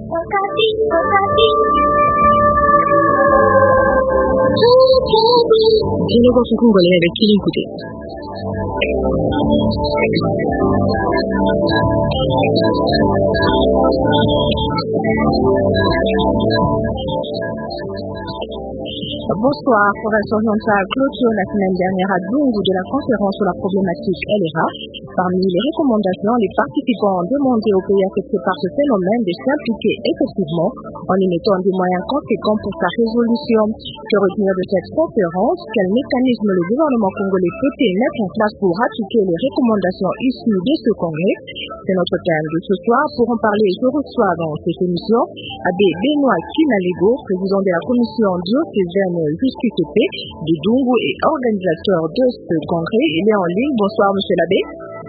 Génération congolais avec qui l'écouter. Bonsoir, province orientale clôture la semaine dernière à Dungu de la conférence sur la problématique LRA. Parmi les recommandations, les participants ont demandé aux pays affectés par ce phénomène de s'impliquer effectivement en y mettant des moyens conséquents pour sa résolution. Que retenir de cette conférence? Quel mécanisme le gouvernement congolais peut-il mettre en place pour appliquer les recommandations issues de ce congrès? C'est notre thème de ce soir. Pour en parler, je reçois dans cette émission Abbé Benoît Kinalego, président de la commission diocésaine Justice et Paix de Dungu et organisateur de ce congrès. Il est en ligne. Bonsoir, monsieur l'abbé.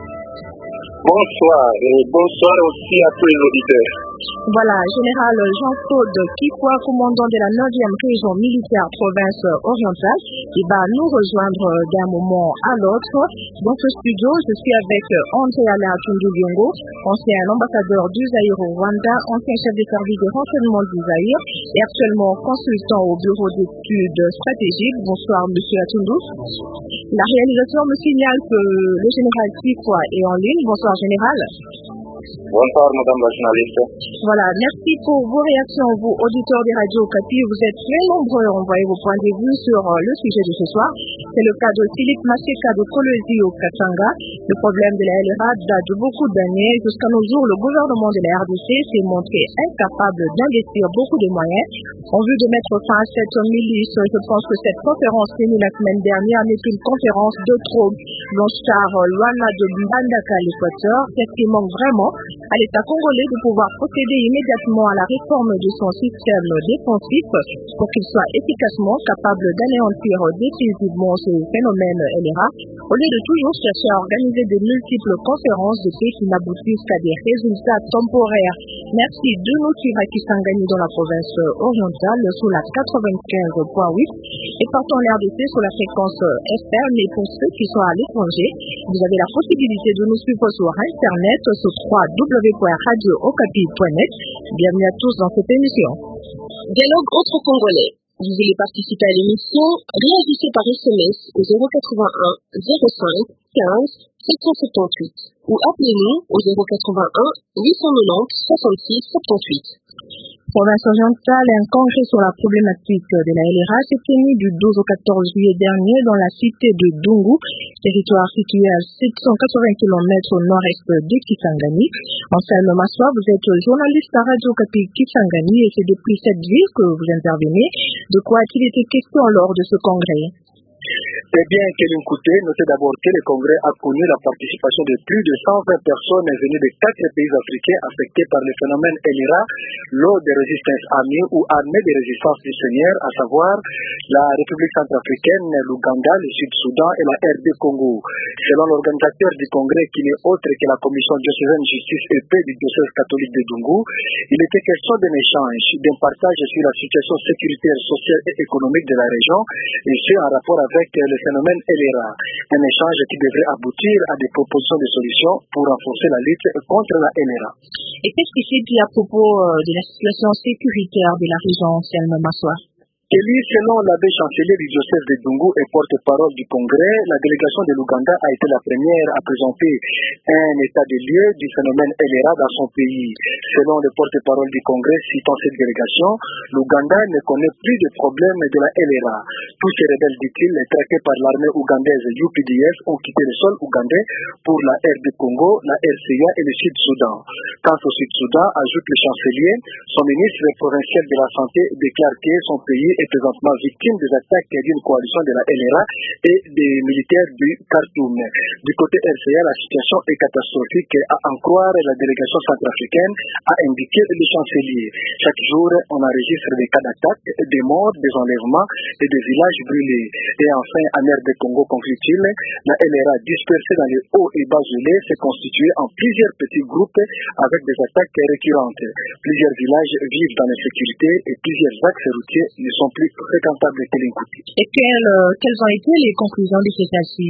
Bonsoir et bonsoir aussi à tous les auditeurs. Voilà, général Jean-Claude Kifwa, commandant de la 9e région militaire province orientale, il va nous rejoindre d'un moment à l'autre. Dans ce studio, je suis avec André Alain Tunduliongo, ancien ambassadeur du Zaïre au Rwanda, ancien chef de service de renseignement du Zaïre et actuellement consultant au bureau d'études stratégiques. Bonsoir, monsieur Atundu. La réalisation me signale que le général Kifwa est en ligne. Bonsoir, général. Bonsoir, madame la journaliste. Voilà, merci pour vos réactions, vous, auditeurs des radios Okapi. Vous êtes très nombreux à envoyer vos points de vue sur le sujet de ce soir. C'est le cas de Philippe Maseka de Kolwezi au Katanga. Le problème de la LRA date de beaucoup d'années. Jusqu'à nos jours, le gouvernement de la RDC s'est montré incapable d'investir beaucoup de moyens en vue de mettre fin à cette milice. Je pense que cette conférence tenue la semaine dernière n'est qu'une conférence de trop. Blanchard Luana de Mbandaka à l'Équateur, c'est ce qui manque vraiment à l'État congolais de pouvoir procéder immédiatement à la réforme de son système défensif pour qu'il soit efficacement capable d'anéantir définitivement ce phénomène LRA, au lieu de toujours chercher à organiser de multiples conférences de paix qui n'aboutissent qu'à des résultats temporaires. Merci de nous suivre qui Kisangani dans la province orientale sur la 95.8 et partant l'RDC sur la fréquence FM. Mais pour ceux qui sont à l'étranger, vous avez la possibilité de nous suivre sur Internet sur www.radiookapi.net. Bienvenue à tous dans cette émission. Dialogue entre Congolais. Vous voulez participer à l'émission? Réagissez par SMS au 081 05 15 778 ou appelez-nous au 081 890 66 78. Province orientale, un congrès sur la problématique de la LRA s'est tenu du 12 au 14 juillet dernier dans la cité de Dungu, territoire situé à 780 km au nord-est de Kisangani. Anselme Massoua, vous êtes journaliste à Radio Okapi Kisangani et c'est depuis cette ville que vous intervenez. De quoi a-t-il été question lors de ce congrès? Eh bien, Kélinkouté, notez d'abord que le congrès a connu la participation de plus de 120 personnes venues de 4 pays africains affectés par le phénomène LRA, lors des résistances armées ou armées de résistance du Seigneur, à savoir la République centrafricaine, l'Ouganda, le Sud-Soudan et la RD Congo. Selon l'organisateur du congrès, qui n'est autre que la commission diocésaine Justice et Paix du diocèse catholique de Dungu, il était question d'un échange, d'un partage sur la situation sécuritaire, sociale et économique de la région, et ce en rapport avec le phénomène LRA. Un échange qui devrait aboutir à des propositions de solutions pour renforcer la lutte contre la LRA. Et qu'est-ce qui s'est dit à propos de la situation sécuritaire de la région, Anselme Massoua? Élu selon l'abbé chancelier du diocèse de Dungu et porte-parole du congrès, la délégation de l'Ouganda a été la première à présenter un état des lieux du phénomène LRA dans son pays. Selon le porte-parole du congrès citant cette délégation, l'Ouganda ne connaît plus de problème de la LRA. Tous ces rebelles, dit-il, traqués par l'armée ougandaise UPDF ont quitté le sol ougandais pour la RD Congo, la RCA et le Sud-Soudan. Quant au Sud-Soudan, ajoute le chancelier, son ministre provincial de la Santé déclare que son pays est présentement victime des attaques d'une coalition de la LRA et des militaires du Khartoum. Du côté RCA, la situation est catastrophique. À en croire la délégation centrafricaine, a indiqué le chancelier. Chaque jour, on enregistre des cas d'attaque, des morts, des enlèvements et des villages brûlés. Et enfin, en RD Congo, conclut-il, la LRA dispersée dans les hauts et bas gelés s'est constituée en plusieurs petits groupes avec des attaques récurrentes. Plusieurs villages vivent dans l'insécurité et plusieurs axes routiers ne sont plus fréquentables que l'incouté. Et quelles ont été les conclusions de ces assises?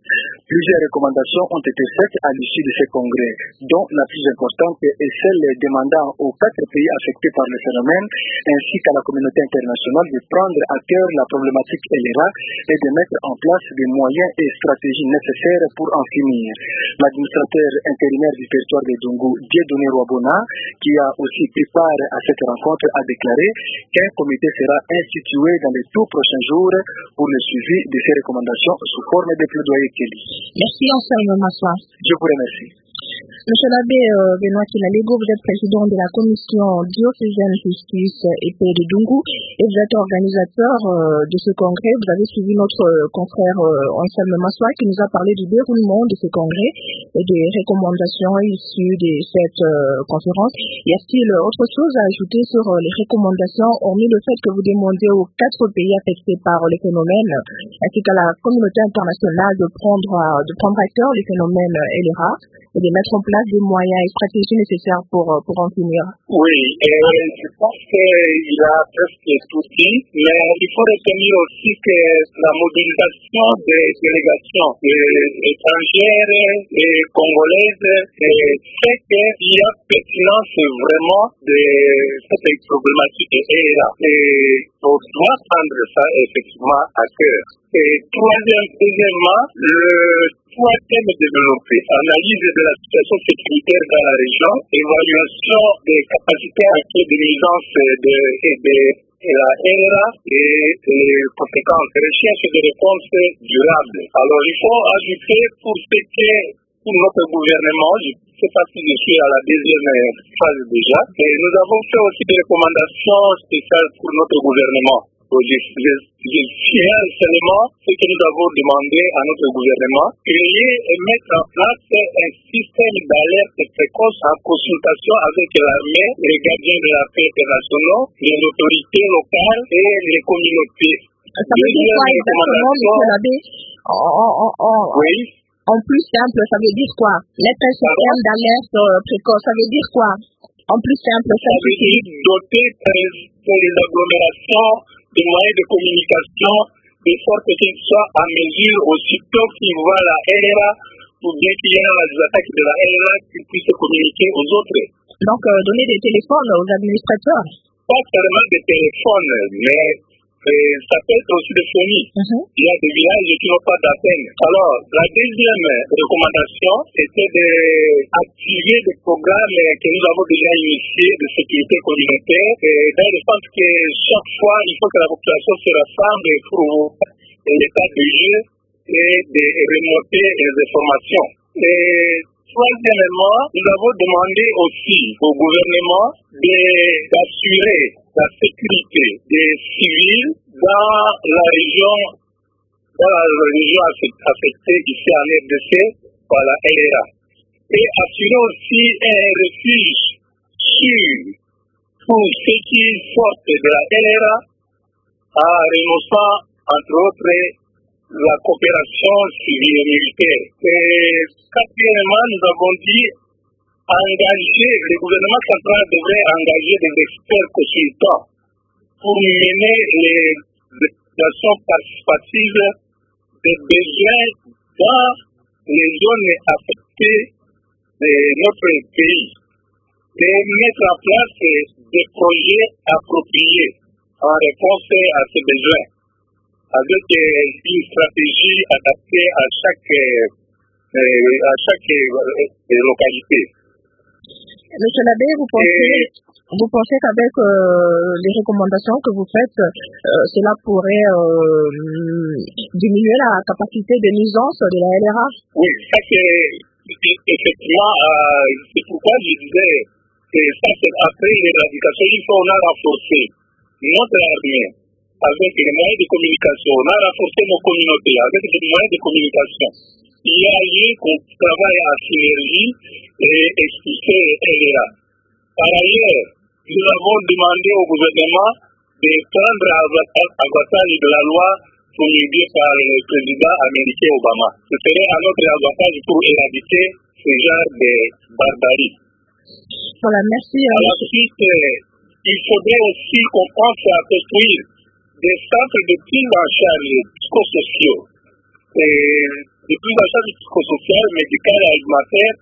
Plusieurs recommandations ont été faites à l'issue de ces congrès, dont la plus importante est celle demandant aux 4 pays affectés par le phénomène ainsi qu'à la communauté internationale de prendre à cœur la problématique LRA et de mettre en place des moyens et stratégies nécessaires pour en finir. L'administrateur intérimaire du territoire de Dungu, Dieudonné Rwabona, qui a aussi pris part à cette rencontre, a déclaré qu'un comité sera institué dans les tout prochains jours pour le suivi de ces recommandations sous forme de plaidoyer. Merci, Anselme Massoua. Je vous remercie. Monsieur l'abbé Benoît Kilalego, vous êtes président de la commission diocésaine justice et paix de Dungu et vous êtes organisateur de ce congrès. Vous avez suivi notre confrère Anselme Massoua qui nous a parlé du déroulement de ce congrès et des recommandations issues de cette conférence. Y a-t-il autre chose à ajouter sur les recommandations, hormis le fait que vous demandez aux 4 pays affectés par le phénomène ainsi qu'à la communauté internationale de prendre à cœur les phénomènes LRA et de mettre en place des moyens et stratégies nécessaires pour en finir? Oui, je pense qu'il a presque tout dit, mais il faut retenir aussi que la mobilisation des délégations étrangères et congolaises fait qu'il y a pertinence vraiment de cette problématique là. Et on doit prendre ça effectivement à cœur. Et deuxièmement, le troisième développé, analyse de la situation sécuritaire dans la région, évaluation des capacités actuelles de nuisance de la LRA et les conséquences, recherche de réponses durables. Alors il faut ajouter pour notre gouvernement, je ne sais pas si je suis à la deuxième phase déjà, et nous avons fait aussi des recommandations spéciales pour notre gouvernement. Je signale seulement ce que nous avons demandé à notre gouvernement, créer et mettre en place un système d'alerte précoce en consultation avec l'armée, les gardiens de la paix internationaux, les autorités locales et les communautés. Ça veut dire quoi exactement, monsieur l'abbé? Oui. En plus simple, ça veut dire quoi? Mettre un système d'alerte précoce, ça veut dire quoi? En plus simple, ça veut dire doter les agglomérations des moyens de communication de sorte qu'ils soient à mesure aussitôt qu'ils voient la LRA ou bien qu'il y a des attaques de la LRA qu'ils puissent communiquer aux autres. Donc, donner des téléphones aux administrateurs? Pas seulement des téléphones, mais ça peut être aussi des fournis. Il y a des villages qui n'ont pas d'antenne. Alors, la deuxième recommandation, c'était d'activer des programmes que nous avons déjà initiés de sécurité communautaire, dans le sens que chaque fois, il faut que la population se rassemble pour l'état de jeu et de remonter les informations. Et troisièmement, nous avons demandé aussi au gouvernement d'assurer la sécurité des civils dans la région affectée ici en RDC par la LRA. Et assurer aussi un refuge sûr pour ceux qui sortent de la LRA en renonçant, entre autres, la coopération civile et militaire. Et quatrièmement, nous avons dit le gouvernement central devrait engager des experts consultants pour mener les actions participatives des besoins dans les zones affectées de notre pays et mettre en place des projets appropriés en réponse à ces besoins avec une stratégie adaptée à chaque localité. Monsieur l'abbé, vous pensez qu'avec les recommandations que vous faites, cela pourrait diminuer la capacité de nuisance de la LRA? Oui, ça c'est effectivement, c'est pourquoi je disais que ça c'est après l'éradication, il faut renforcer notre armée avec les moyens de communication, on a renforcé nos communautés avec les moyens de communication. Il y a eu qu'on travaille en synergie et expulser LRA. Par ailleurs, nous avons demandé au gouvernement de prendre avantage de la loi promulguée par le président américain Obama. Ce serait à notre avantage pour éradiquer ce genre de barbarie. Voilà, merci. Ensuite, il faudrait aussi qu'on pense à construire des centres de prise en charge psychosociaux de prise en charge psychosociale, médicale et alimentaire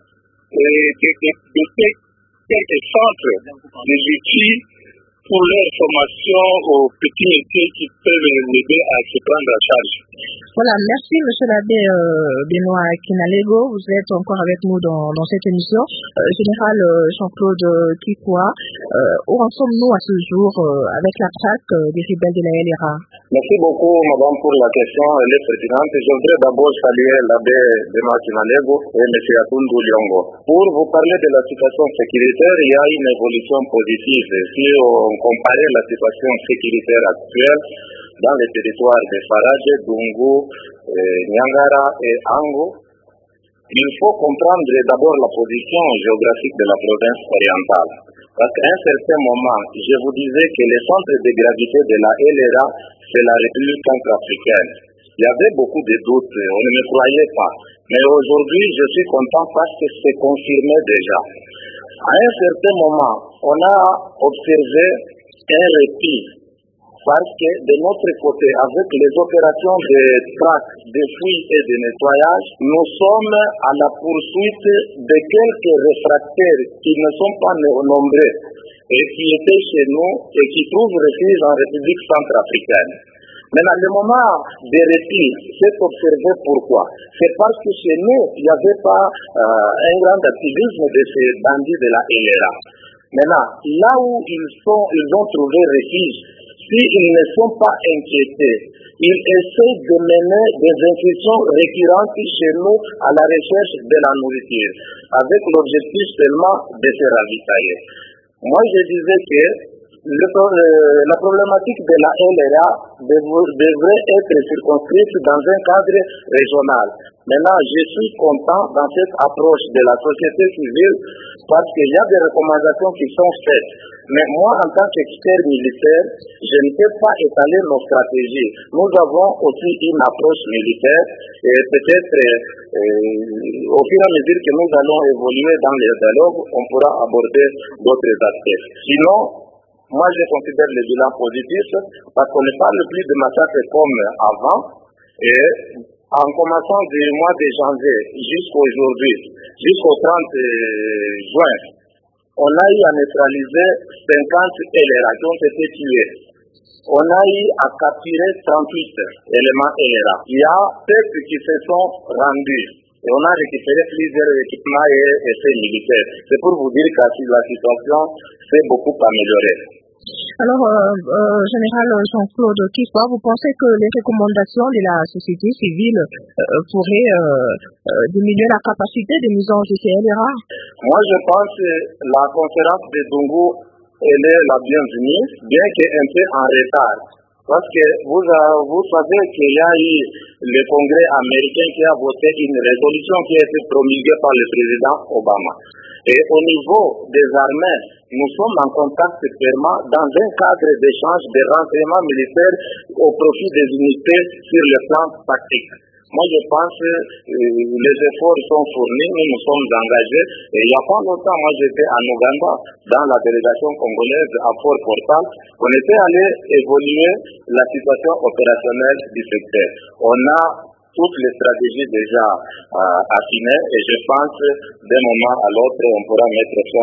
de quelques centres, des outils pour leur formation aux petits métiers qui peuvent les aider à se prendre en charge. Voilà, merci Monsieur l'abbé Benoît Kinalego, vous êtes encore avec nous dans cette émission. Général Jean-Claude Kikoa, où en sommes-nous à ce jour avec la traque des rebelles de la LRA? Merci beaucoup madame pour la question, elle est pertinente. Je voudrais d'abord saluer l'abbé Benoît Kinalego et M. Atundu Liongo. Pour vous parler de la situation sécuritaire, il y a une évolution positive. Si on compare la situation sécuritaire actuelle dans les territoires de Farage, Dungu, Nyangara et Ango, il faut comprendre d'abord la position géographique de la province orientale. Parce qu'à un certain moment, je vous disais que le centre de gravité de la LRA, c'est la République centrafricaine. Il y avait beaucoup de doutes, on ne me croyait pas. Mais aujourd'hui, je suis content parce que c'est confirmé déjà. À un certain moment, on a observé un répit. Parce que de notre côté, avec les opérations de traque, de fouille et de nettoyage, nous sommes à la poursuite de quelques réfractaires qui ne sont pas nombreux et qui étaient chez nous et qui trouvent refuge en République centrafricaine. Mais dans le moment de répit, c'est observé pourquoi. C'est parce que chez nous, il n'y avait pas un grand activisme de ces bandits de la LRA. Maintenant, là où ils ont trouvé refuge, s'ils ne sont pas inquiétés, ils essaient de mener des incursions récurrentes chez nous à la recherche de la nourriture, avec l'objectif seulement de se ravitailler. Moi, je disais que la problématique de la LRA devrait être circonscrite dans un cadre régional. Maintenant, je suis content dans cette approche de la société civile parce qu'il y a des recommandations qui sont faites. Mais moi, en tant qu'expert militaire, je ne peux pas étaler nos stratégies. Nous avons aussi une approche militaire et peut-être au fur et à mesure que nous allons évoluer dans les dialogues, on pourra aborder d'autres aspects. Sinon, moi je considère le bilan positif parce qu'on ne parle plus de massacres comme avant et en commençant du mois de janvier jusqu'aujourd'hui, jusqu'au 30 juin, on a eu à neutraliser 50 LRA qui ont été tués. On a eu à capturer 38 éléments LRA. Il y a 7 qui se sont rendus. Et on a récupéré plusieurs équipements et effets militaires. C'est pour vous dire que la situation s'est beaucoup améliorée. Alors, Général Jean-Claude Kikoa, vous pensez que les recommandations de la société civile pourraient diminuer la capacité de nuisances de ces LRA? Moi, je pense que la conférence de Dungu, elle est la bienvenue, bien qu'un peu en retard. Parce que vous savez qu'il y a eu le Congrès américain qui a voté une résolution qui a été promulguée par le président Obama. Et au niveau des armées, nous sommes en contact permanent dans un cadre d'échange de renseignements militaires au profit des unités sur le plan tactique. Moi, je pense que les efforts sont fournis, nous sommes engagés. Et il n'y a pas longtemps, moi j'étais en Ouganda, dans la délégation congolaise à Fort-Portal. On était allé évoluer la situation opérationnelle du secteur. On a toutes les stratégies déjà affinées et je pense d'un moment à l'autre, on pourra mettre fin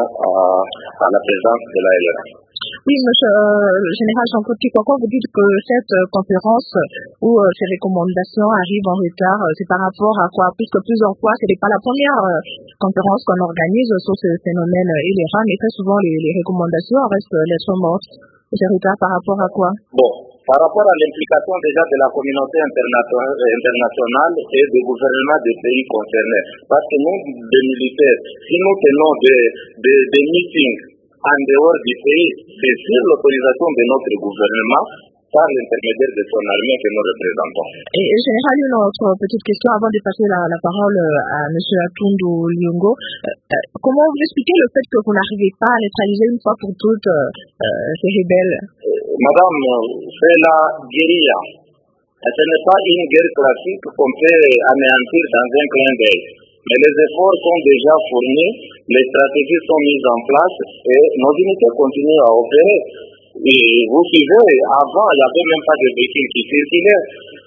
à la présence de la LRA. Oui, monsieur le général Jean-Claude Kikoa, vous dites que cette conférence où ces recommandations arrivent en retard, c'est par rapport à quoi? Puisque plusieurs fois, ce n'est pas la première conférence qu'on organise sur ce phénomène LRA, mais très souvent les recommandations restent lettres mortes. C'est retard par rapport à quoi? Bon, par rapport à l'implication déjà de la communauté internationale et des gouvernements des pays concernés. Parce que nous, des militaires, si nous tenons des meetings en dehors du pays, c'est sur l'autorisation de notre gouvernement par l'intermédiaire de son armée que nous représentons. Et Général, une autre petite question avant de passer la parole à M. Atundu Liongo. Comment vous expliquez le fait que vous n'arrivez pas à neutraliser une fois pour toutes ces rebelles? Madame, c'est la guérilla. Ce n'est pas une guerre classique qu'on peut anéantir dans un clin d'œil. Mais les efforts sont déjà fournis, les stratégies sont mises en place et nos unités continuent à opérer. Et vous suivez, avant, il n'y avait même pas de véhicules qui circulaient.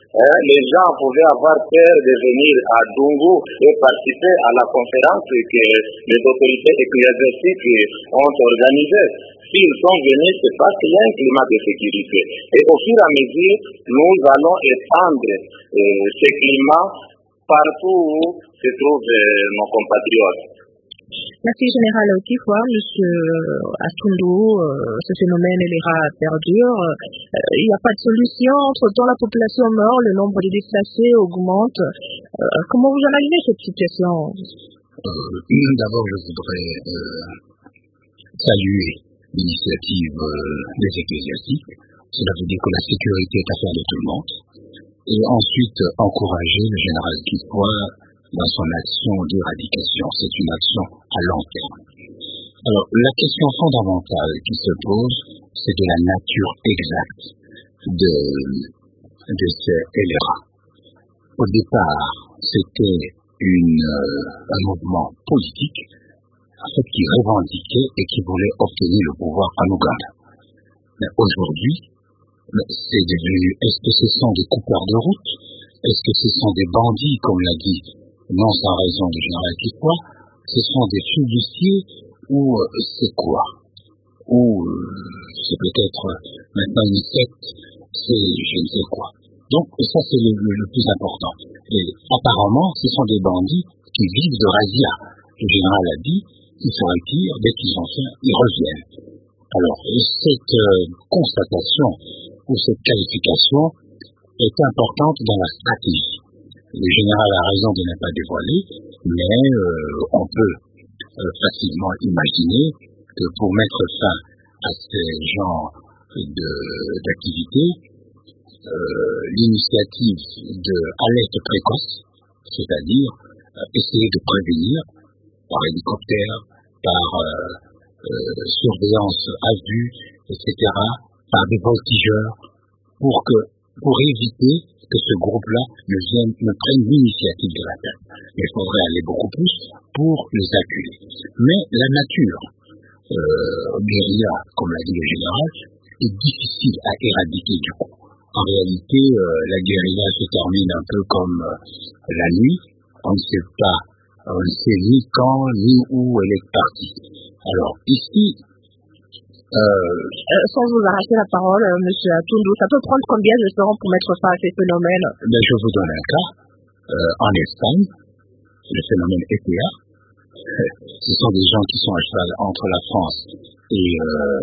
Les gens pouvaient avoir peur de venir à Dungu et participer à la conférence que les autorités ecclésiastiques ont organisée. S'ils sont venus, c'est parce qu'il y a un climat de sécurité. Et au fur et à mesure, nous allons étendre ce climat partout où se trouvent nos compatriotes. Merci Général Kifoua. Monsieur Atundu, ce phénomène perdure. Il n'y a pas de solution. Entre-temps, la population meurt, le nombre de déplacés augmente. Comment vous analysez cette situation? D'abord, je voudrais saluer l'initiative des ecclésiastiques. Cela veut dire que la sécurité est affaire de tout le monde. Et ensuite, encourager le général Kifoua dans son action d'éradication. C'est une action à long terme. Alors, la question fondamentale qui se pose, c'est de la nature exacte de ce LRA. Au départ, c'était un mouvement politique, en fait, qui revendiquait et qui voulait obtenir le pouvoir en Ouganda. Mais aujourd'hui, c'est devenu, est-ce que ce sont des coupeurs de route? Est-ce que ce sont des bandits, comme l'a dit non sans raison du général Kifoua? Ce sont des flibustiers ou c'est quoi? Ou c'est peut-être maintenant une secte, c'est je ne sais quoi. Donc ça c'est le plus important. Et apparemment ce sont des bandits qui vivent de razzia. Le général a dit qu'ils se retirent, dès qu'ils ont faim, ils reviennent. Alors cette constatation ou cette qualification est importante dans la stratégie. Le général a raison de ne pas dévoiler, mais on peut facilement imaginer que pour mettre fin à ces genres d'activités, l'initiative de alerte précoce, c'est-à-dire essayer de prévenir par hélicoptère, par surveillance à vue, etc., par des voltigeurs, pour éviter que ce groupe-là ne prenne l'initiative de l'attaque. Il faudrait aller beaucoup plus pour les acculer. Mais la nature guérilla, comme l'a dit le général, est difficile à éradiquer du coup. En réalité, la guérilla se termine un peu comme la nuit. On ne sait ni quand, ni où elle est partie. Alors ici, sans vous arracher la parole, monsieur Atundu, ça peut prendre combien de temps pour mettre fin à ces phénomènes? Je vous donne un cas. En Espagne, le phénomène ETA, ce sont des gens qui sont à cheval entre la France et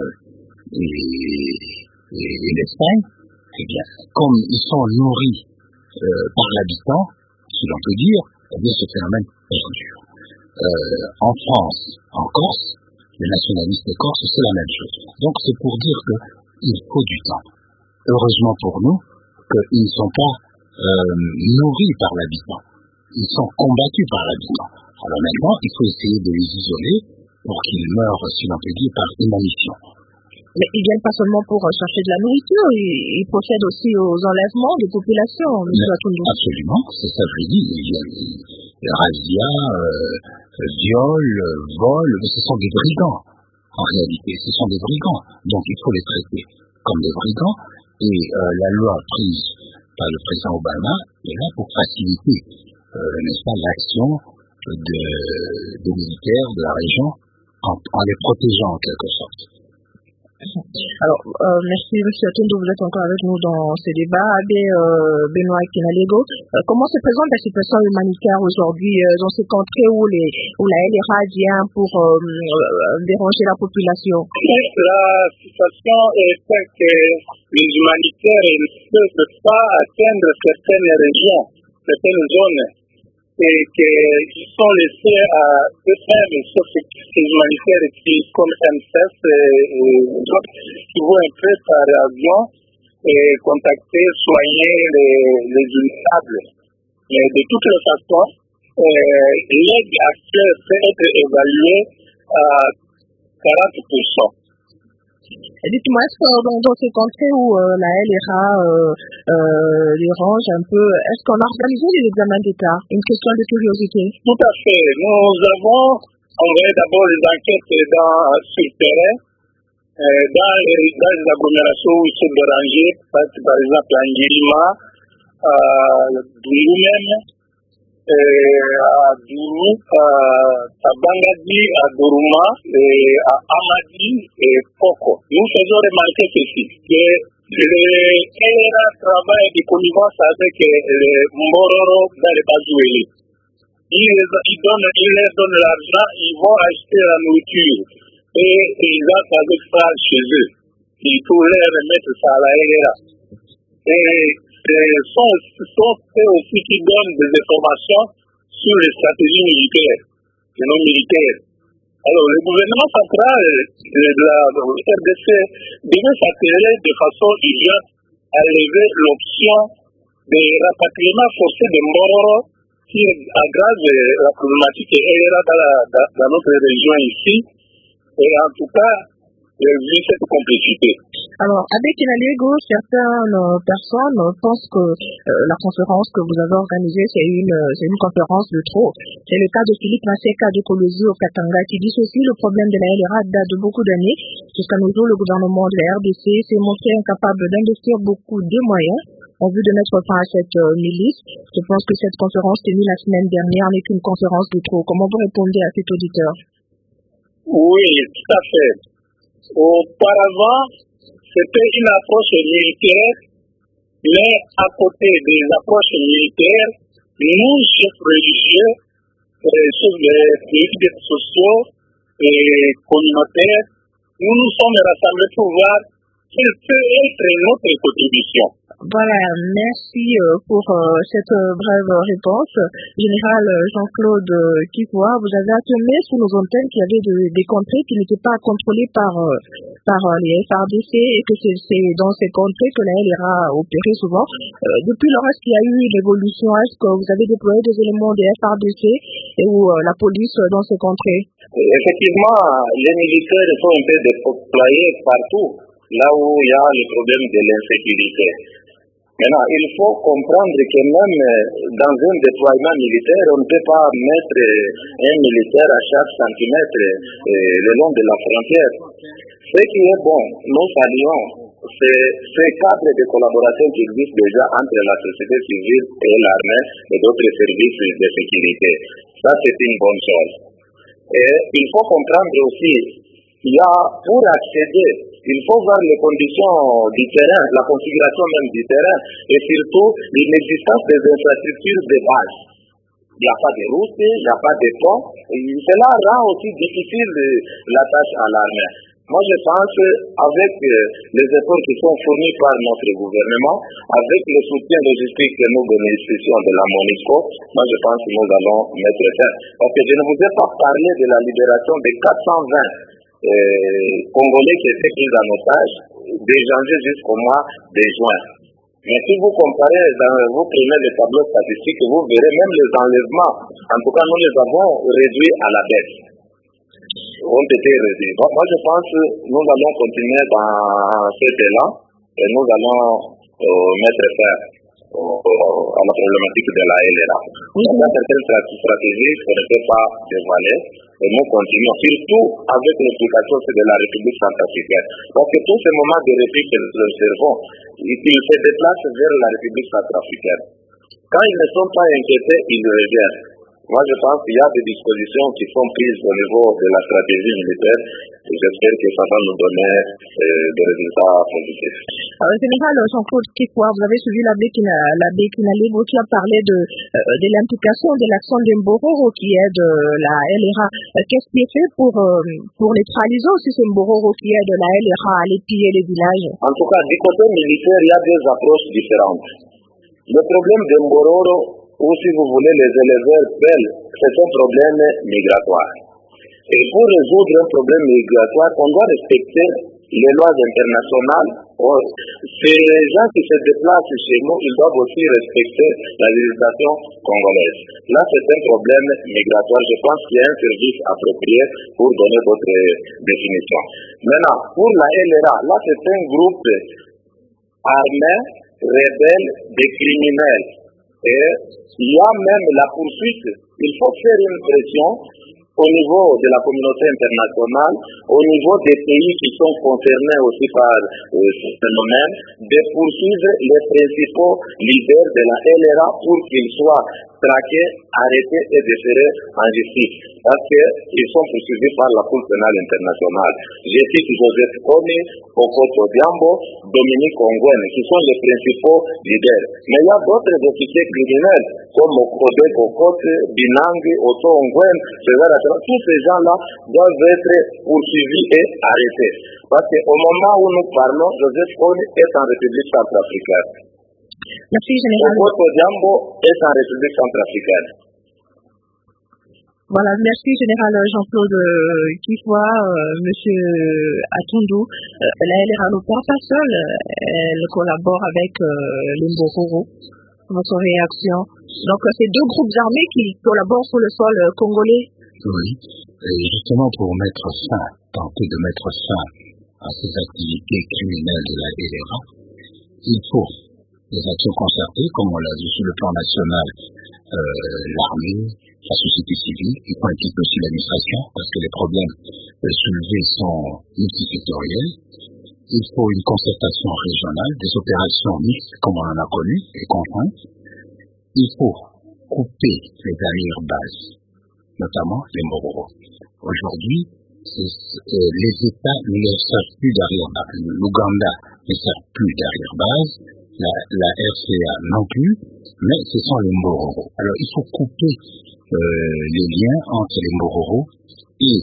l'Espagne. Eh bien, comme ils sont nourris par l'habitant, si l'on peut dire, eh bien ce phénomène perdure. En France, en Corse, les nationalistes corses, c'est la même chose. Donc c'est pour dire qu'il faut du temps. Heureusement pour nous qu'ils ne sont pas nourris par l'habitant. Ils sont combattus par l'habitant. Alors maintenant, il faut essayer de les isoler pour qu'ils meurent, si l'on peut dire, par inanition. Mais ils viennent pas seulement pour chercher de la nourriture, ils procèdent aussi aux enlèvements de populations. Absolument, c'est ça que je dis. Il y a razzia, viol, vol, ce sont des brigands. En réalité, ce sont des brigands. Donc il faut les traiter comme des brigands. Et la loi prise par le président Obama est là pour faciliter, n'est-ce pas, l'action des militaires de la région en les protégeant en quelque sorte. Alors, merci M. Atundu, vous êtes encore avec nous dans ce débat. Benoît Kinalego, comment se présente la situation humanitaire aujourd'hui dans ces contrées où la LRA vient pour déranger la population? La situation est telle que les humanitaires ne peuvent pas atteindre certaines régions, certaines zones, et qu'ils sont laissés à eux-mêmes, sauf ces humanitaires qui, comme MSF et d'autres, qui vont un peu par avion et contacter, soigner les vulnérables. Mais de toutes les façons, l'aide actuelle peut être évaluée à 40%. Dites-moi, est-ce que dans ces contrées où la LRA dérange un peu, est-ce qu'on a organisé les examens d'État? Une question de curiosité. Tout à fait. Nous avons envoyé d'abord les enquêtes sur le terrain, dans les agglomérations où ils sont dérangés, par exemple à Ngirima, à Doulou même, à Doulou, à Bangadi, à Doruma, à Amadi et Poko. Nous faisons remarquer ceci, que le LRA travaille de connivence avec les Mbororo dans les Bazoueli. Ils leur donnent l'argent, ils vont acheter la nourriture et ils entrent avec ça chez eux. Il faut leur remettre ça à la LRA. Et ce sont eux aussi qui donnent des informations sur les stratégies militaires, et non militaires. Alors, le gouvernement central de la RDC devait s'atteler de façon immédiate à lever l'option de rapatriement forcé de Mbororo qui aggrave la problématique dans notre région ici. Et en tout cas, vu cette complexité. Alors, avec Inaliego, certaines personnes pensent que la conférence que vous avez organisée, c'est une conférence de trop. C'est le cas de Philippe Maseka de Kolosi au Katanga qui dit ceci: le problème de la LRA date de beaucoup d'années. Jusqu'à nos jours, le gouvernement de la RDC s'est montré incapable d'investir beaucoup de moyens en vue de mettre fin à cette milice. Je pense que cette conférence tenue la semaine dernière n'est qu'une conférence de trop. Comment vous répondez à cet auditeur? Oui, tout à fait. Auparavant, c'était une approche militaire, mais à côté des approches militaires, nous, chefs religieux, chefs des leaders sociaux et communautaires, nous nous sommes rassemblés pour voir quelle peut être notre contribution. Voilà, merci pour cette brève réponse. Général Jean-Claude Kifoua, vous avez affirmé sous nos antennes qu'il y avait des contrées qui n'étaient pas contrôlées par les FARDC et que c'est dans ces contrées que la LRA a opéré souvent. Depuis lors, est-ce qu'il y a eu une évolution? Est-ce que vous avez déployé des éléments des FARDC et ou la police dans ces contrées? Effectivement, les militaires sont un peu déployés partout, là où il y a le problème de l'insécurité. Maintenant, il faut comprendre que même dans un déploiement militaire, on ne peut pas mettre un militaire à chaque centimètre le long de la frontière. Ce qui est bon, nous saluons ces cadres de collaboration qui existent déjà entre la société civile et l'armée et d'autres services de sécurité. Ça, c'est une bonne chose. Et il faut comprendre aussi, il y a pour accéder, il faut voir les conditions du terrain, la configuration même du terrain, et surtout l'inexistence des infrastructures de base. Il n'y a pas de route, il n'y a pas de pont, et cela rend aussi difficile la tâche à l'armée. Moi, je pense avec les efforts qui sont fournis par notre gouvernement, avec le soutien logistique que nous bénéficions de la MONUSCO, moi, je pense que nous allons mettre fin. Parce que je ne vous ai pas parlé de la libération de 420 Congolais qui étaient pris en otage de janvier jusqu'au mois de juin. Mais si vous comparez, vous prenez les tableaux statistiques, vous verrez même les enlèvements. En tout cas, nous les avons réduits à la baisse. Ont été réduits. Donc, moi, je pense que nous allons continuer dans cet élan et nous allons mettre fin à la problématique de la LRA. Il y a certaines stratégies qu'on ne peut pas dévoiler et nous continuons, surtout avec l'implication de la République centrafricaine. Parce que tous ces moments de répit que nous observons, ils se déplacent vers la République centrafricaine. Quand ils ne sont pas inquiétés, ils reviennent. Moi, je pense qu'il y a des dispositions qui sont prises au niveau de la stratégie militaire et j'espère que ça va nous donner des résultats positifs. Général Jean-Claude Kifoua, vous avez suivi l'abbé Kinaliego qui a parlé de l'implication de l'action d'Mbororo qui aide la LRA. Qu'est-ce qui est fait pour neutraliser aussi ce Mbororo qui aide la LRA à aller piller les villages? En tout cas, du côté militaire, il y a des approches différentes. Le problème d'Mbororo, ou si vous voulez les éleveurs pelles, c'est un problème migratoire. Et pour résoudre un problème migratoire, on doit respecter les lois internationales. Ces gens qui se déplacent chez nous, ils doivent aussi respecter la législation congolaise. Là, c'est un problème migratoire. Je pense qu'il y a un service approprié pour donner votre définition. Maintenant, pour la LRA, là, c'est un groupe armé, rebelle, des criminels. Et il y a même la poursuite. Il faut faire une pression au niveau de la communauté internationale, au niveau des pays qui sont concernés aussi par ce phénomène, de poursuivre les principaux leaders de la LRA pour qu'ils soient traqués, arrêtés et déférés en justice. Parce qu'ils sont poursuivis par la Cour pénale internationale. Je cite Joseph Kony, Okoto Diambo, Dominique Ongwen, qui sont les principaux leaders. Mais il y a d'autres officiers criminels, comme Okode Kokote, Binang, Otto Ongwen, tous ces gens-là doivent être poursuivis et arrêtés. Parce qu'au moment où nous parlons, Joseph Kony est en République centrafricaine. Merci, Général. Okoto Diambo est en République centrafricaine. Voilà, merci Général Jean-Claude Kifwa, Monsieur Atundu. La LRA n'opère pas seule, elle collabore avec les Mbororo. Votre réaction? Donc c'est deux groupes armés qui collaborent sur le sol congolais. Oui, et justement pour tenter de mettre fin à ces activités criminelles de la LRA, il faut des actions concertées, comme on l'a vu sur le plan national, l'armée, la société civile, il faut impliquer aussi l'administration, parce que les problèmes soulevés sont multifactoriels. Il faut une concertation régionale, des opérations mixtes, comme on en a connu, et conjointes. Il faut couper les arrière-bases, notamment les Mbororo. Aujourd'hui, les États ne servent plus d'arrière-base. L'Ouganda ne sert plus d'arrière-base, la RCA non plus, mais ce sont les Mbororo. Alors il faut couper les liens entre les Mbororo et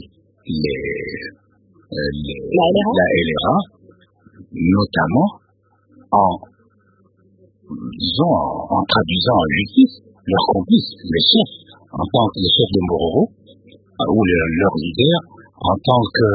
la LRA, notamment en traduisant en justice leurs complices, les chefs, en tant que les chefs de Mbororo, ou leurs leaders, en tant que...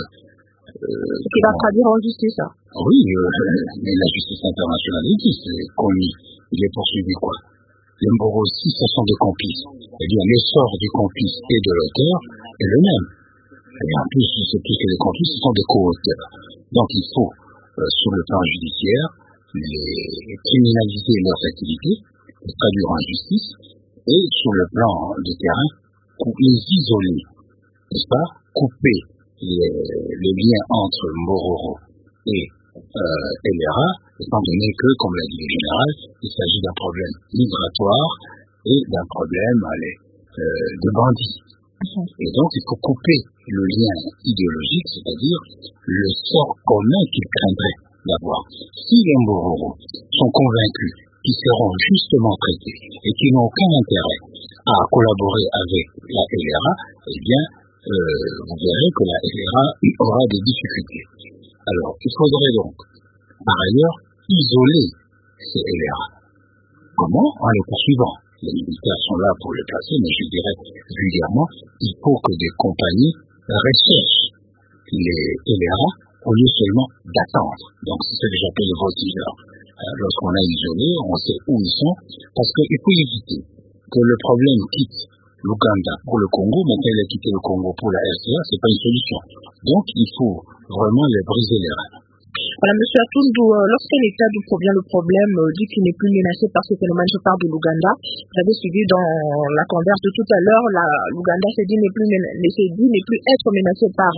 qui va traduire en justice, ça. Oui, mais la justice internationale existe, Kony, il est poursuivi quoi? Les Mboro aussi, ce sont des complices. Eh bien, l'essor du complice et de l'auteur est le même. Et en plus, c'est plus que des complices, ce sont des co-auteurs. Donc il faut, sur le plan judiciaire, criminaliser leurs activités, les traduire en justice, et sur le plan du terrain, les isoler, n'est-ce pas? Couper les liens entre Mbororo et LRA, étant donné que, comme l'a dit le général, il s'agit d'un problème migratoire et d'un problème de bandits. Et donc il faut couper le lien idéologique, c'est-à-dire le sort commun qu'ils craindraient d'avoir. Si les Mbororo sont convaincus qu'ils seront justement traités et qu'ils n'ont aucun intérêt à collaborer avec la LRA, eh bien, vous verrez que la LRA aura des difficultés. Alors, il faudrait donc, par ailleurs, isoler ces LRA. Comment? En les poursuivant. Les militaires sont là pour les placer, mais je dirais vulgairement, il faut que des compagnies recherchent les LRA au lieu seulement d'attendre. Donc, c'est ce que j'appelle le voltigeur. Lorsqu'on a isolé, on sait où ils sont, parce qu'il faut éviter que le problème quitte l'Ouganda pour le Congo, mais quand il a quitté le Congo pour la RCA, c'est pas une solution. Donc, il faut vraiment les briser les reins. Voilà, M. Atundu, lorsque l'État provient le problème, dit qu'il n'est plus menacé par ce phénomène, je parle de l'Ouganda. Vous avez suivi dans la converse de tout à l'heure, l'Ouganda s'est dit n'est plus être menacé par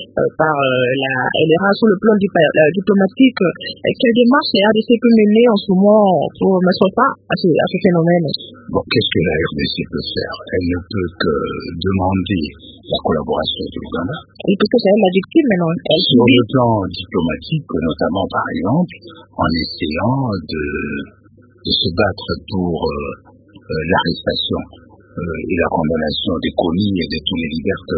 la LRA sur le plan diplomatique. Quelle démarche la RDC peut mener en ce moment pour mettre fin à ce phénomène? Bon, qu'est-ce que la RDC peut faire? Elle ne peut que demander la collaboration de l'Ouganda. Et puisque c'est elle la victime maintenant. Sur le plan diplomatique, notamment par exemple, en essayant de se battre pour l'arrestation et la condamnation des commis et de tous les leaders que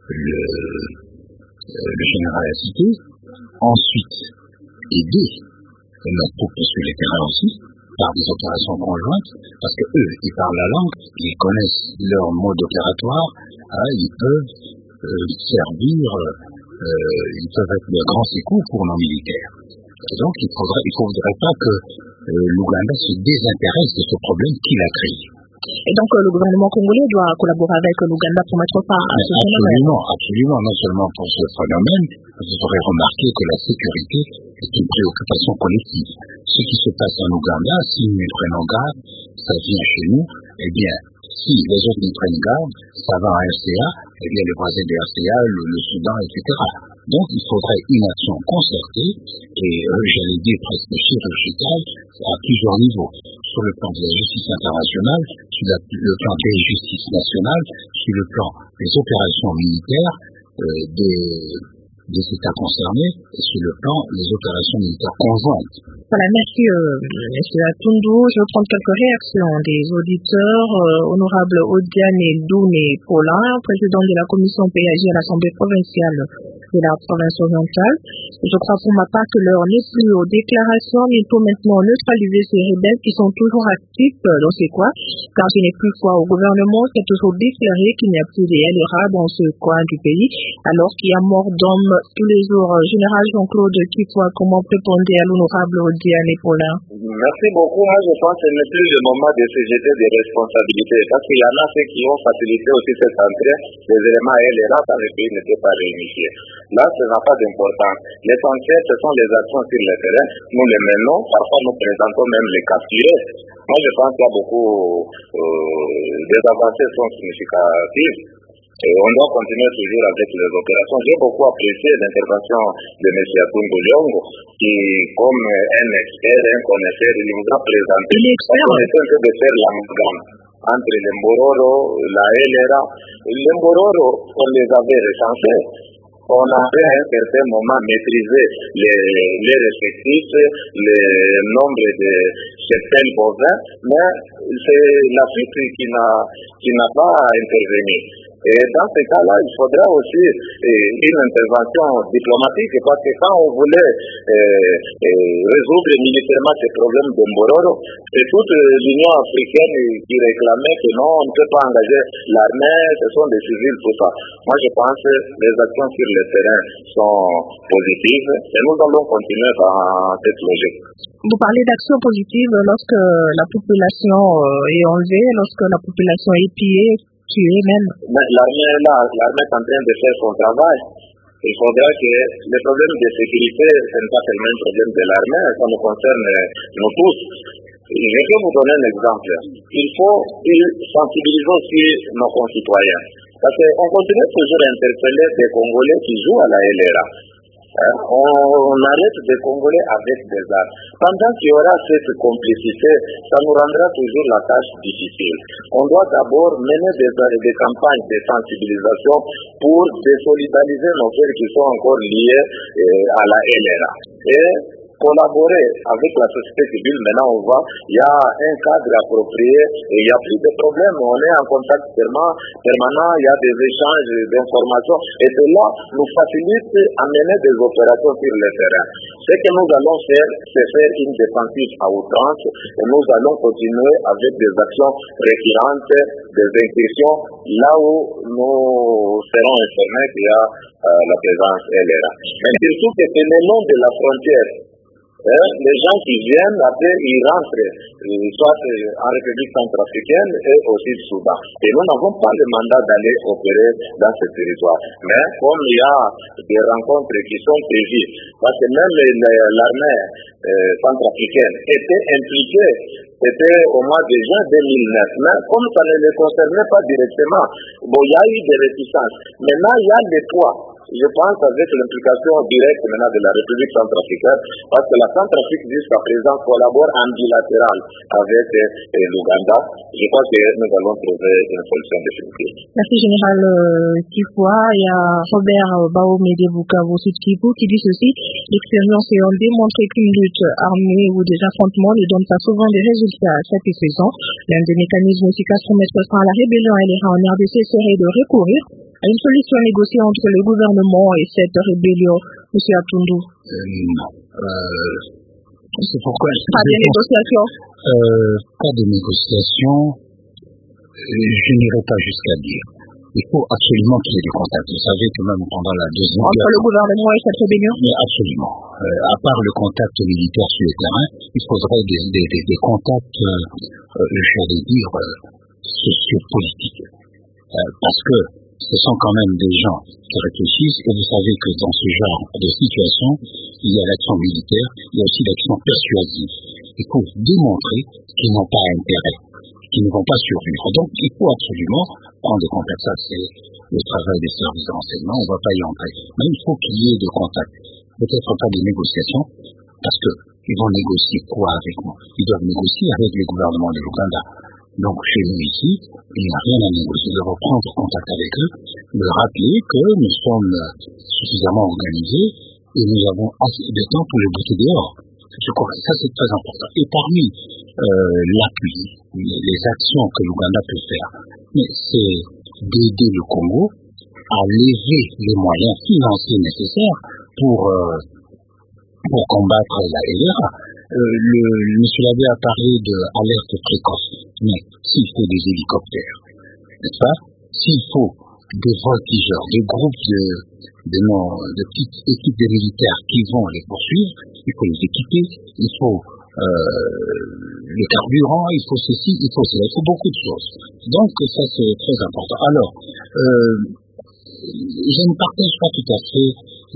le général a cités. Ensuite, aider nos troupes sur les terrains aussi, par des opérations conjointes, parce que eux, ils parlent la langue, ils connaissent leur mode opératoire, ils peuvent servir, ils peuvent être de grands secours pour nos militaires. Et donc, il faudrait pas que l'Ouganda se désintéresse de ce problème qu'il a créé. Et donc, le gouvernement congolais doit collaborer avec l'Ouganda pour mettre fin à ce phénomène. Absolument, non seulement pour ce phénomène, vous aurez remarqué que la sécurité est une préoccupation collective. Ce qui se passe en Ouganda, si nous prenons garde, ça vient chez nous, eh bien, Si les autres n'y prennent garde, ça va à RCA, et bien les voisins de RCA, le Soudan, etc. Donc il faudrait une action concertée et, j'allais dire presque chirurgicale, à plusieurs niveaux. Sur le plan de la justice internationale, sur le plan de la justice nationale, sur le plan des opérations militaires des États concernés, et sur le plan des opérations militaires conjointes. Voilà, merci M. Atundu. Je vais prendre quelques réactions des auditeurs. Honorable Odiane Doune Paulin, président de la commission PAG à l'Assemblée provinciale de la province orientale. Je crois pour ma part que l'heure n'est plus aux déclarations, mais il faut maintenant neutraliser ces rebelles qui sont toujours actifs dans ces coins, car je n'ai plus foi au gouvernement qui a toujours déclaré qu'il n'y a plus de LRA dans ce coin du pays, alors qu'il y a mort d'hommes tous les jours. Général Jean-Claude Kifoa, comment répondez à l'honorable Odiane Paulin? Merci beaucoup. Moi, je pense que ce n'est plus le moment de se jeter des responsabilités, parce qu'il y en a ceux qui ont facilité aussi cette entrée des éléments LRA quand le pays n'était pas réunifié. Là, ça n'a pas d'importance. L'essentiel, ce sont les actions sur le terrain. Nous les menons, parfois nous présentons même les capturés. Moi, je pense qu'il y a beaucoup des avancées sont significatives. Et on doit continuer toujours avec les opérations. J'ai beaucoup apprécié l'intervention de M. Atundu Liongo, qui, comme un expert, un connaisseur, il nous a présenté. Il est expert. On essaie de faire l'amalgame entre les Mbororo, la LRA. Les Mbororo, on les avait recensés. On avait à un certain moment maîtrisé les respectifs, le nombre de cheptels bovins, mais c'est l'Afrique qui n'a pas intervenu. Et dans ce cas-là, il faudra aussi une intervention diplomatique, parce que quand on voulait résoudre militairement ces problèmes de Mbororo, c'est toute l'Union africaine qui réclamait que non, on ne peut pas engager l'armée, ce sont des civils, tout ça. Moi, je pense que les actions sur le terrain sont positives et nous allons continuer dans cette logique. Vous parlez d'actions positives lorsque la population est enlevée, lorsque la population est pillée, tuée même. Mais l'armée est là, l'armée est en train de faire son travail. Il faudra que les problèmes de sécurité, ce n'est pas seulement un problème de l'armée, ça nous concerne nous tous. Je peux vous donner un exemple. Il faut sensibiliser aussi nos concitoyens. Parce qu'on continue toujours à interpeller des Congolais qui jouent à la LRA. On arrête de Congolais avec des armes. Pendant qu'il y aura cette complicité, ça nous rendra toujours la tâche difficile. On doit d'abord mener des campagnes de sensibilisation pour désolidariser nos frères qui sont encore liés à la LRA. Et collaborer avec la société civile, maintenant on voit, il y a un cadre approprié et il n'y a plus de problèmes. On est en contact permanent, il y a des échanges d'informations et cela nous facilite à mener des opérations sur le terrain. Ce que nous allons faire, c'est faire une défensive à outrance et nous allons continuer avec des actions récurrentes, des incursions, là où nous serons informés qu'il y a la présence LRA. Mais surtout que c'est le long de la frontière. Les gens qui viennent, après, ils rentrent, soit en République centrafricaine et au Sud-Soudan. Et nous n'avons pas le mandat d'aller opérer dans ce territoire. Mais comme il y a des rencontres qui sont prévues, parce que même l'armée centrafricaine était impliquée, c'était au mois de juin 2009. Mais comme ça ne les concernait pas directement, bon, il y a eu des réticences. Maintenant, il y a des poids. Je pense avec l'implication directe maintenant de la République centrafricaine, parce que la Centrafrique jusqu'à présent collabore en bilatéral avec l'Ouganda. Je crois que nous allons trouver une solution définitive. Merci Général Kifoa. Il y a Robert Baomede Bukavu Sud-Kivu qui dit ceci: l'expérience ayant démontré qu'une lutte armée ou des affrontements ne donne pas souvent des résultats satisfaisants. L'un des mécanismes efficaces pour mettre fin à la rébellion LRA en RDC serait de recourir à une solution négociée entre le gouvernement et cette rébellion. M. Atundu. Non. C'est pourquoi... Pas de négociation. Pas de négociation. Je n'irai pas jusqu'à dire. Il faut absolument qu'il y ait des contacts. Vous savez que même pendant la deuxième guerre... Entre le gouvernement et cette rébellion? Mais absolument. À part le contact militaire sur le terrain, il faudrait des contacts, j'allais dire, sociopolitiques. Parce que ce sont quand même des gens qui réfléchissent, et vous savez que dans ce genre de situation, il y a l'action militaire, il y a aussi l'action persuasive. Il faut démontrer qu'ils n'ont pas intérêt qui ne vont pas survivre. Donc, il faut absolument prendre des contacts. Ça, c'est le travail des services de renseignement. On ne va pas y entrer. Mais il faut qu'il y ait de contacts. Peut-être pas des négociations, parce que ils vont négocier quoi avec nous? Ils doivent négocier avec les gouvernements de l'Ouganda. Donc, chez nous ici, il n'y a rien à négocier. Nous devons prendre contact avec eux, leur rappeler que nous sommes suffisamment organisés et nous avons assez de temps pour les bouter dehors. Je crois que ça, c'est très important. Et parmi l'appui, les actions que l'Ouganda peut faire, c'est d'aider le Congo à lever les moyens financiers nécessaires pour combattre la LRA. M. Labbé a parlé d'alerte précoce, mais s'il faut des hélicoptères, n'est-ce pas? S'il faut des voltigeurs, des groupes de petites équipes de militaires qui vont les poursuivre, il faut les équiper, il faut le carburant, il faut ceci, il faut cela, il faut beaucoup de choses. Donc ça c'est très important. Alors, je ne partage pas tout à fait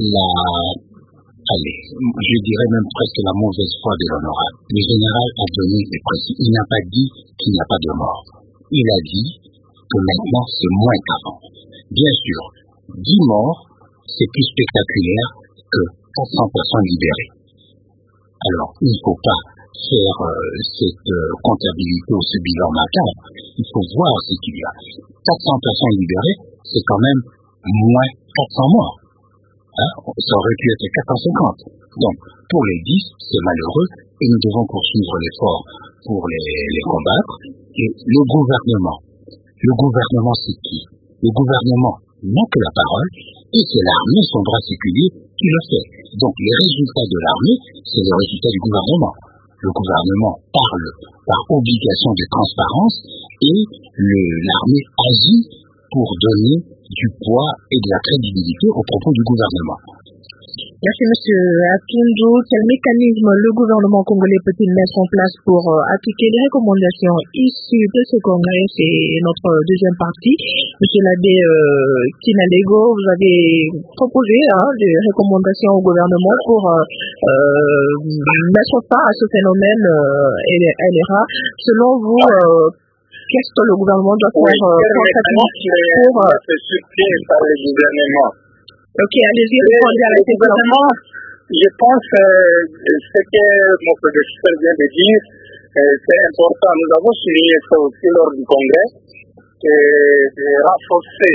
je dirais même presque la mauvaise foi de l'honorable. Le général a donné des principes. Il n'a pas dit qu'il n'y a pas de mort. Il a dit que maintenant c'est moins qu'avant. Bien sûr, 10 morts, c'est plus spectaculaire que 400 personnes libérées. Alors, il ne faut pas faire cette comptabilité ou ce bilan macabre. Il faut voir ce qu'il y a. 400 personnes libérées, c'est quand même moins 400 morts. Ça aurait pu être 450. Donc, pour les 10, c'est malheureux et nous devons poursuivre l'effort pour les combattre. Et le gouvernement, c'est qui? Le gouvernement n'a que la parole et c'est l'armée, son bras séculier, qui le fait. Donc, les résultats de l'armée, c'est les résultats du gouvernement. Le gouvernement parle par obligation de transparence et l'armée agit pour donner du poids et de la crédibilité aux propos du gouvernement. Merci M. Atundu. Quel mécanisme le gouvernement congolais peut-il mettre en place pour appliquer les recommandations issues de ce congrès? C'est notre deuxième partie. M. Labbé Kinalego, vous avez proposé des recommandations au gouvernement pour mettre fin à ce phénomène LRA. Selon vous, qu'est-ce que le gouvernement doit faire concrètement pour par le gouvernement? Ok, allez-y, répondez à la question. Je pense ce que mon professeur vient de dire, c'est important. Nous avons souligné ça aussi lors du congrès, renforcer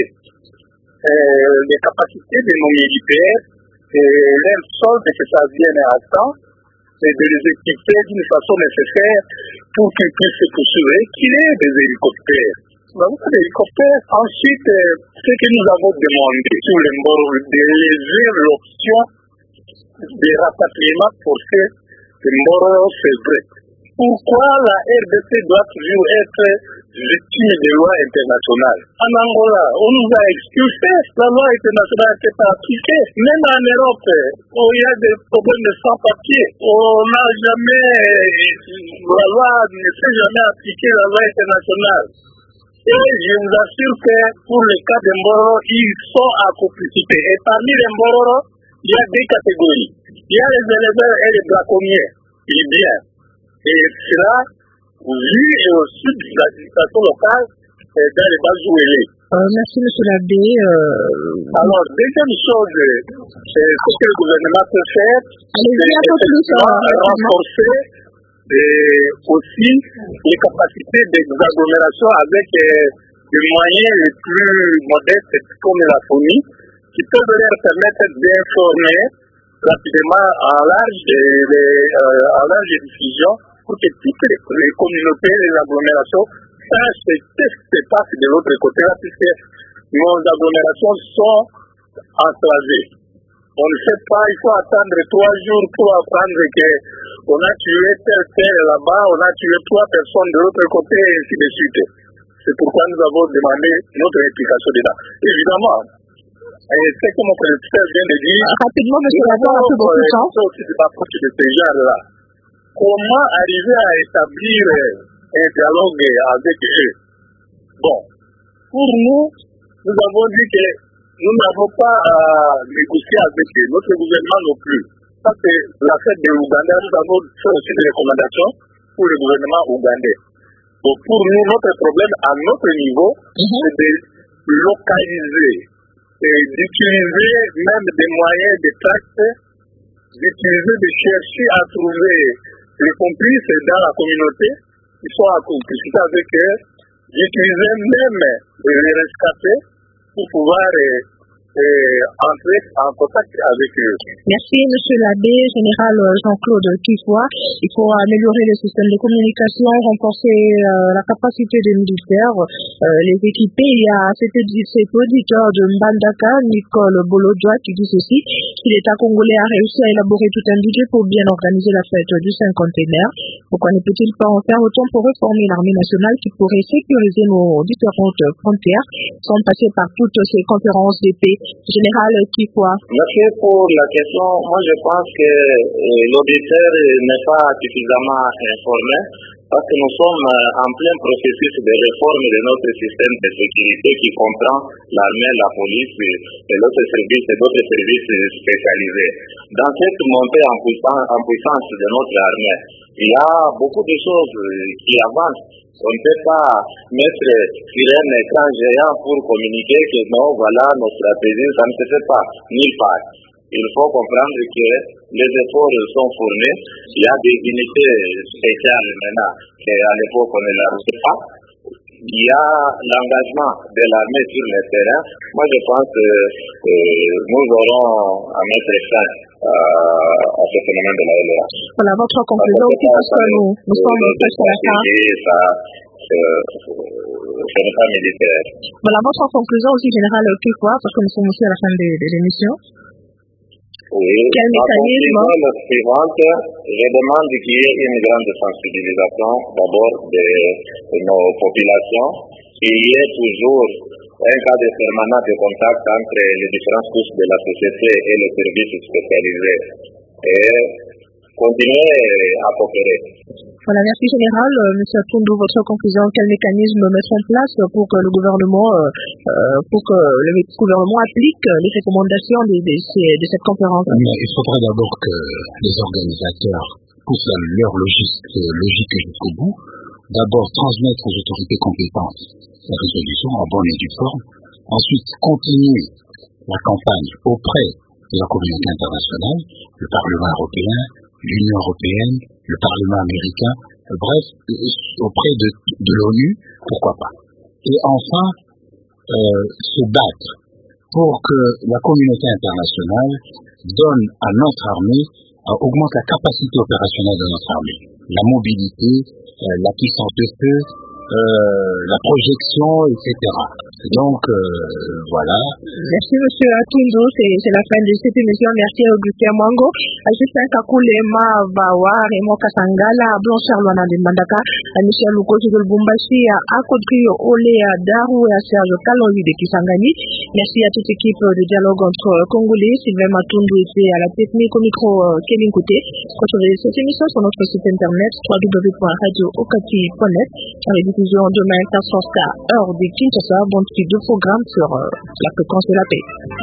les capacités de nos militaires, leur solde que ça vienne à temps, et de les équiper d'une façon nécessaire pour qu'ils puissent se poursuivre, qu'il y ait des hélicoptères. Nous avons des hélicoptères. Ensuite, ce que nous avons demandé sur les morts, de lever l'option de rapatriement forcé des morts, c'est vrai. Pourquoi la RDC doit toujours être victime des lois internationales? En Angola, on nous a expulsés, la loi internationale n'était pas appliquée. Même en Europe, où il y a des problèmes de sans-papiers, on n'a jamais, la loi ne s'est jamais appliquée, la loi internationale. Et je vous assure que pour le cas des Mboro, ils sont à complicité. Et parmi les Mboro, il y a deux catégories. Il y a les éleveurs et les braconniers. Bien. Et cela, vu et au sud de l'administration locale, dans les bases où elle est. Merci, M. Labbé. Alors, deuxième chose, c'est ce que le gouvernement peut faire, c'est renforcer aussi les capacités des agglomérations avec des moyens les plus modestes comme la FONI, qui peuvent leur permettre d'informer rapidement en large diffusion pour que toutes les communautés, les agglomérations sachent ce qui se passe de l'autre côté là, puisque nos agglomérations sont enclavées. On ne sait pas, il faut attendre 3 jours pour apprendre qu'on a tué tel là-bas, on a tué 3 personnes de l'autre côté, et ainsi de suite. C'est pourquoi nous avons demandé notre implication dedans. Évidemment, c'est comme mon professeur vient de dire, rapidement, M. Labbé, un peu beaucoup de temps. aussi de l'approche de ces gens-là. Comment arriver à établir un dialogue avec eux? Bon, pour nous, nous avons dit que nous n'avons pas à négocier avec eux, notre gouvernement non plus. Ça, c'est l'affaire de l'Ouganda. Nous avons fait aussi des recommandations pour le gouvernement ougandais. Donc pour nous, notre problème à notre niveau, c'est de localiser et d'utiliser même des moyens de traite, d'utiliser, de chercher à trouver les complices dans la communauté qui sont en complicité avec eux, d'utiliser même les rescapés pour pouvoir entrer en contact avec eux. Merci, Monsieur l'abbé général Jean-Claude Kifoua. Il faut améliorer le système de communication, renforcer la capacité des militaires, les équiper. Il y a cet auditeur de Mbandaka, Nicole Bolodjoa, qui dit ceci: si l'État congolais a réussi à élaborer tout un budget pour bien organiser la fête du cinquantenaire, pourquoi ne peut-il pas en faire autant pour réformer l'armée nationale qui pourrait sécuriser nos différentes frontières sans passer par toutes ces conférences de paix? Général Kifoua. Merci pour la question. Moi, je pense que l'auditeur n'est pas suffisamment informé parce que nous sommes en plein processus de réforme de notre système de sécurité qui comprend l'armée, la police et d'autres services spécialisés. Dans cette montée en puissance de notre armée, il y a beaucoup de choses qui avancent. On ne peut pas mettre sur un écran géant pour communiquer que non, voilà nos stratégies, ça ne se fait pas, nulle part. Il faut comprendre que les efforts sont fournis. Il y a des unités spéciales maintenant, qu'à l'époque on ne les avait pas. Il y a l'engagement de l'armée sur le terrain. Moi, je pense que nous aurons à mettre fin à ce phénomène de la LRA. Voilà, votre conclusion aussi, parce que nous sommes presque à la fin. Ce n'est pas militaire. Voilà, votre conclusion aussi, général Kifoua, parce que nous sommes aussi à la fin de l'émission. Oui, quel mécanisme? La suivante, je demande qu'il y ait une grande sensibilisation d'abord de nos populations, qu'il y ait toujours un cadre permanent de contact entre les différentes couches de la société et les services spécialisés et continuer à coopérer. Voilà, merci général. Monsieur Atundu, votre conclusion, quel mécanisme mettre en place pour que le gouvernement applique les recommandations de cette conférence? Il faudrait d'abord que les organisateurs poussent leur logique jusqu'au bout. D'abord, transmettre aux autorités compétentes la résolution en bonne et due forme. Ensuite, continuer la campagne auprès de la communauté internationale, le Parlement européen, l'Union européenne, le Parlement américain, bref, auprès de l'ONU, pourquoi pas. Et enfin, se battre pour que la communauté internationale donne à notre armée, augmente la capacité opérationnelle de notre armée, la mobilité, la puissance de feu, la projection, etc. Donc, voilà. Merci, monsieur Atundu. C'est la fin de cette émission. Merci à Augustin Mwango, à Justin Kakulema Bawa, Raymond Kasangala, à Blanchard Luana de Mandaka, à Michel Lukoji de Lubumbashi, à Kodri Ole, à Darou et à Serge Kalonji de Kisangani. Merci à toute l'équipe de dialogue entre Congolais. Sylvain Matundu était à la technique au micro Kevin Kouté. Retrouvez cette émission sur notre site internet www.radio-okati.net. En rediffusion demain 14h heure de Kinshasa. Bon petit deux programmes sur la fréquence de la paix.